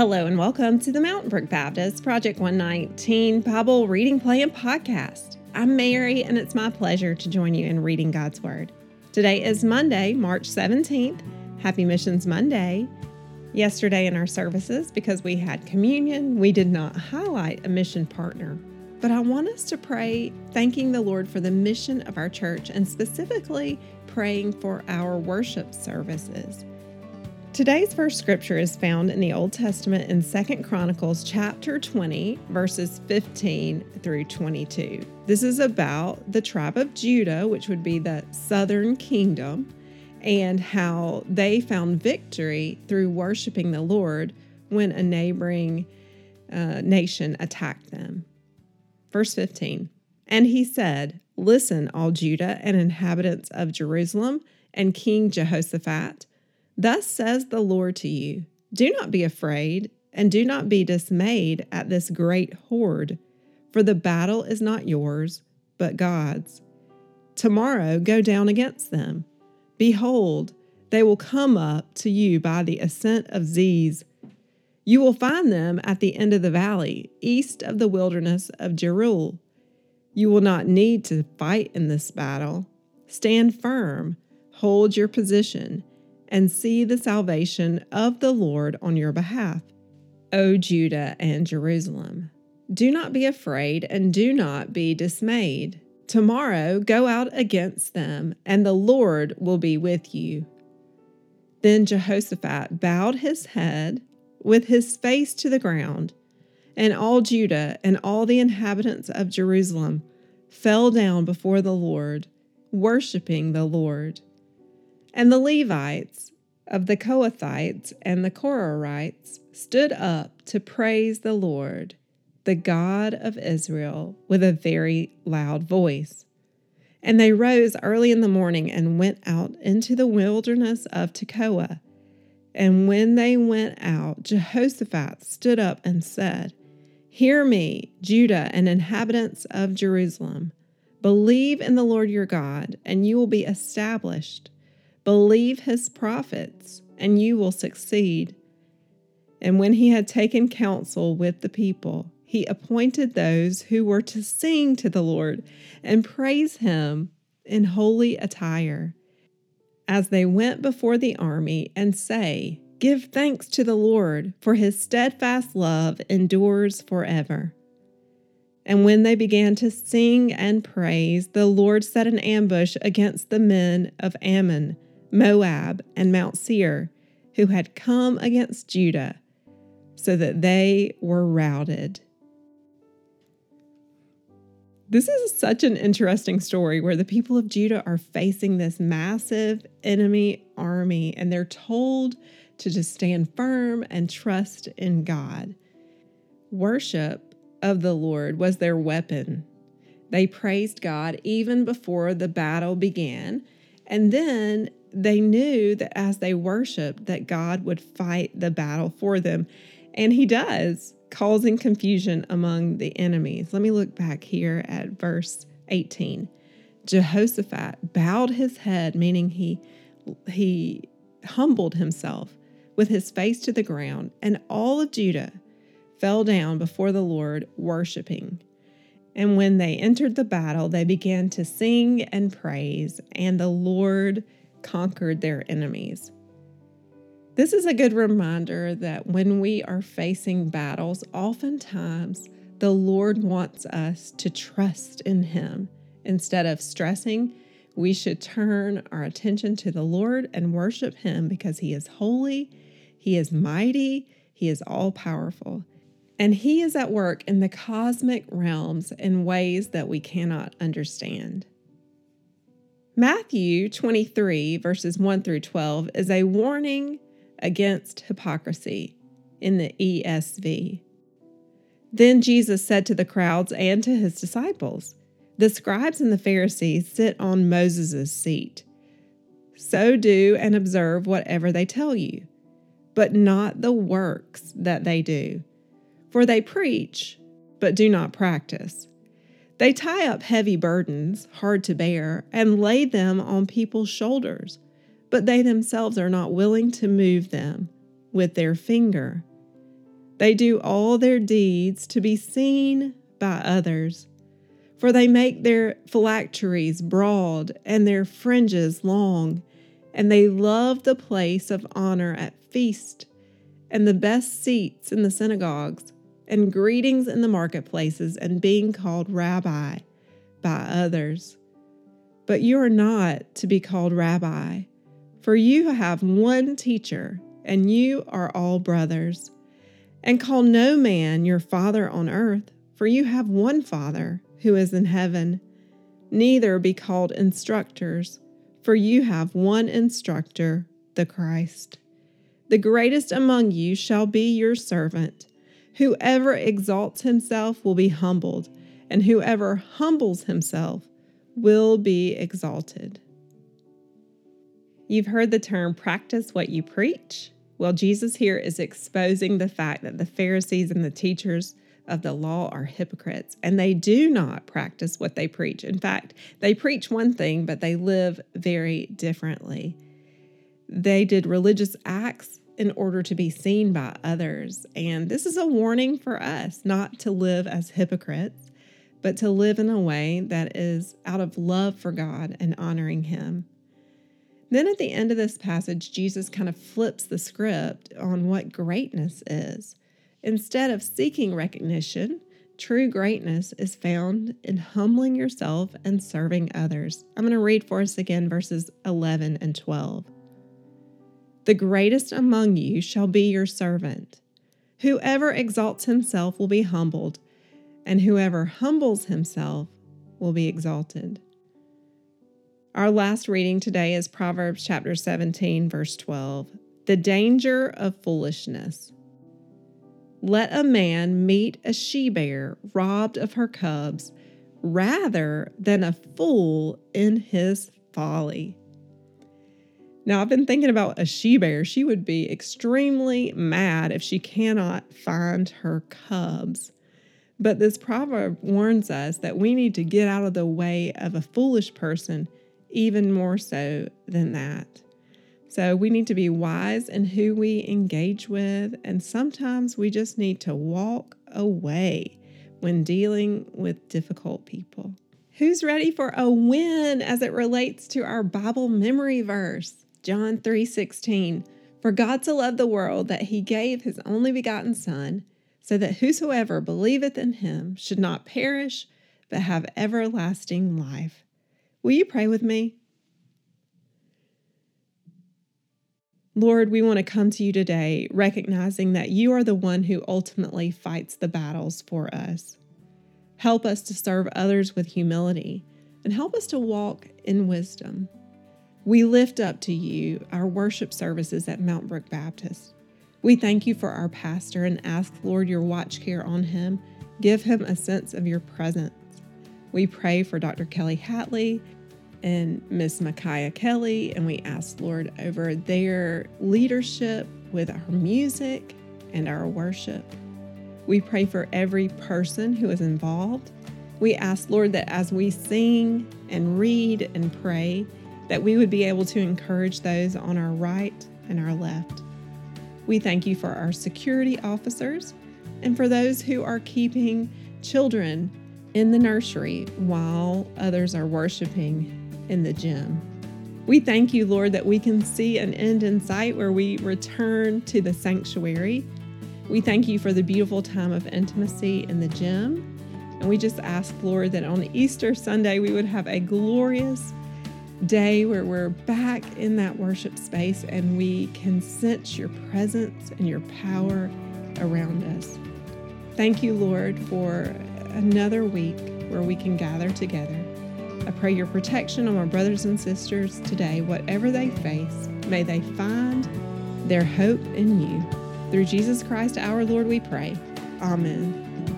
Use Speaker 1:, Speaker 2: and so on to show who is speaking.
Speaker 1: Hello and welcome to the Mountain Brook Baptist Project 119 Bible Reading Plan Podcast. I'm Mary and it's my pleasure to join you in reading God's Word. Today is Monday, March 17th. Happy Missions Monday. Yesterday in our services, because we had communion, we did not highlight a mission partner. But I want us to pray thanking the Lord for the mission of our church and specifically praying for our worship services. Today's first scripture is found in the Old Testament in 2 Chronicles chapter 20, verses 15 through 22. This is about the tribe of Judah, which would be the southern kingdom, and how they found victory through worshiping the Lord when a neighboring nation attacked them. Verse 15, "And he said, 'Listen, all Judah and inhabitants of Jerusalem, and King Jehoshaphat. Thus says the Lord to you, do not be afraid, and do not be dismayed at this great horde, for the battle is not yours, but God's. Tomorrow go down against them. Behold, they will come up to you by the ascent of Ziz. You will find them at the end of the valley, east of the wilderness of Jeruel. You will not need to fight in this battle. Stand firm, hold your position, and see the salvation of the Lord on your behalf, O Judah and Jerusalem. Do not be afraid and do not be dismayed. Tomorrow go out against them, and the Lord will be with you.' Then Jehoshaphat bowed his head with his face to the ground, and all Judah and all the inhabitants of Jerusalem fell down before the Lord, worshiping the Lord. And the Levites of the Kohathites and the Korahites stood up to praise the Lord, the God of Israel, with a very loud voice. And they rose early in the morning and went out into the wilderness of Tekoa. And when they went out, Jehoshaphat stood up and said, 'Hear me, Judah and inhabitants of Jerusalem. Believe in the Lord your God, and you will be established. Believe his prophets, and you will succeed.' And when he had taken counsel with the people, he appointed those who were to sing to the Lord and praise him in holy attire, as they went before the army and say, 'Give thanks to the Lord, for his steadfast love endures forever.' And when they began to sing and praise, the Lord set an ambush against the men of Ammon, Moab, and Mount Seir, who had come against Judah, so that they were routed." This is such an interesting story where the people of Judah are facing this massive enemy army, and they're told to just stand firm and trust in God. Worship of the Lord was their weapon. They praised God even before the battle began, and then they knew that as they worshiped that God would fight the battle for them, and he does, causing confusion among the enemies. Let me look back here at verse 18. Jehoshaphat bowed his head, meaning he humbled himself with his face to the ground, and all of Judah fell down before the Lord, worshiping. And when they entered the battle, they began to sing and praise, and the Lord conquered their enemies. This is a good reminder that when we are facing battles, oftentimes the Lord wants us to trust in him. Instead of stressing, we should turn our attention to the Lord and worship him because he is holy, he is mighty, he is all-powerful, and he is at work in the cosmic realms in ways that we cannot understand. Matthew 23, verses 1 through 12, is a warning against hypocrisy in the ESV. Then Jesus said to the crowds and to his disciples, "The scribes and the Pharisees sit on Moses' seat. So do and observe whatever they tell you, but not the works that they do. For they preach, but do not practice. They tie up heavy burdens, hard to bear, and lay them on people's shoulders, but they themselves are not willing to move them with their finger. They do all their deeds to be seen by others. For they make their phylacteries broad and their fringes long, and they love the place of honor at feast, and the best seats in the synagogues, and greetings in the marketplaces, and being called Rabbi by others. But you are not to be called Rabbi, for you have one teacher, and you are all brothers. And call no man your father on earth, for you have one Father, who is in heaven. Neither be called instructors, for you have one instructor, the Christ. The greatest among you shall be your servant. Whoever exalts himself will be humbled, and whoever humbles himself will be exalted. You've heard the term practice what you preach. Well, Jesus here is exposing the fact that the Pharisees and the teachers of the law are hypocrites, and they do not practice what they preach. In fact, they preach one thing, but they live very differently. They did religious acts in order to be seen by others, and this is a warning for us not to live as hypocrites, but to live in a way that is out of love for God and honoring Him. Then at the end of this passage, Jesus kind of flips the script on what greatness is. Instead of seeking recognition, true greatness is found in humbling yourself and serving others. I'm going to read for us again verses 11 and 12. The greatest among you shall be your servant. Whoever exalts himself will be humbled, and whoever humbles himself will be exalted. Our last reading today is Proverbs chapter 17, verse 12. The danger of foolishness. Let a man meet a she-bear robbed of her cubs rather than a fool in his folly. Now, I've been thinking about a she-bear. She would be extremely mad if she cannot find her cubs. But this proverb warns us that we need to get out of the way of a foolish person, even more so than that. So we need to be wise in who we engage with, and sometimes we just need to walk away when dealing with difficult people. Who's ready for a win as it relates to our Bible memory verse? John 3:16. For God so loved the world that He gave His only begotten Son, so that whosoever believeth in Him should not perish, but have everlasting life. Will you pray with me? Lord, we want to come to you today recognizing that you are the one who ultimately fights the battles for us. Help us to serve others with humility and help us to walk in wisdom. We lift up to you our worship services at Mount Brook Baptist. We thank you for our pastor and ask, Lord, your watch care on him. Give him a sense of your presence. We pray for Dr. Kelly Hatley and Miss Micaiah Kelly, and we ask, Lord, over their leadership with our music and our worship. We pray for every person who is involved. We ask, Lord, that as we sing and read and pray, that we would be able to encourage those on our right and our left. We thank you for our security officers and for those who are keeping children in the nursery while others are worshiping in the gym. We thank you, Lord, that we can see an end in sight where we return to the sanctuary. We thank you for the beautiful time of intimacy in the gym. And we just ask, Lord, that on Easter Sunday, we would have a glorious day where we're back in that worship space and we can sense your presence and your power around us. Thank you, Lord, for another week where we can gather together. I pray your protection on my brothers and sisters today, whatever they face. May they find their hope in you. Through Jesus Christ, our Lord, we pray. Amen.